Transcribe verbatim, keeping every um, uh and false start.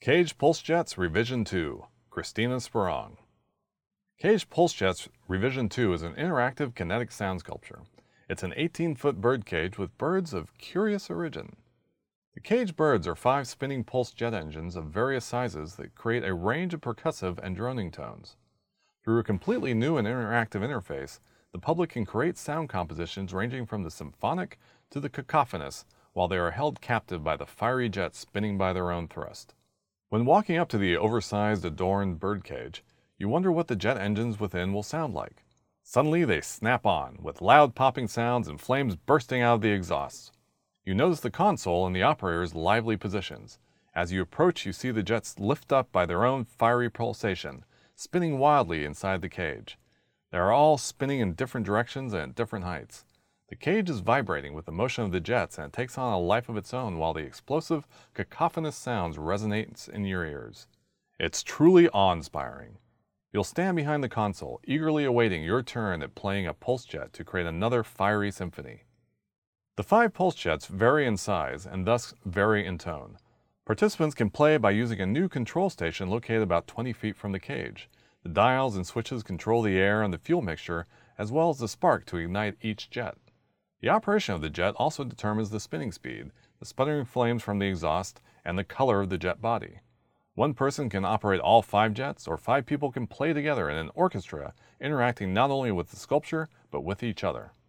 Cage Pulse Jets Revision two, Christina Sperong. Cage Pulse Jets Revision two is an interactive kinetic sound sculpture. It's an eighteen-foot bird cage with birds of curious origin. The cage birds are five spinning pulse jet engines of various sizes that create a range of percussive and droning tones. Through a completely new and interactive interface, the public can create sound compositions ranging from the symphonic to the cacophonous while they are held captive by the fiery jets spinning by their own thrust. When walking up to the oversized, adorned birdcage, you wonder what the jet engines within will sound like. Suddenly they snap on, with loud popping sounds and flames bursting out of the exhausts. You notice the console and the operator's lively positions. As you approach, you see the jets lift up by their own fiery pulsation, spinning wildly inside the cage. They are all spinning in different directions and at different heights. The cage is vibrating with the motion of the jets, and it takes on a life of its own while the explosive, cacophonous sounds resonate in your ears. It's truly awe-inspiring. You'll stand behind the console, eagerly awaiting your turn at playing a pulse jet to create another fiery symphony. The five pulse jets vary in size and thus vary in tone. Participants can play by using a new control station located about twenty feet from the cage. The dials and switches control the air and the fuel mixture, as well as the spark to ignite each jet. The operation of the jet also determines the spinning speed, the sputtering flames from the exhaust, and the color of the jet body. One person can operate all five jets, or five people can play together in an orchestra, interacting not only with the sculpture, but with each other.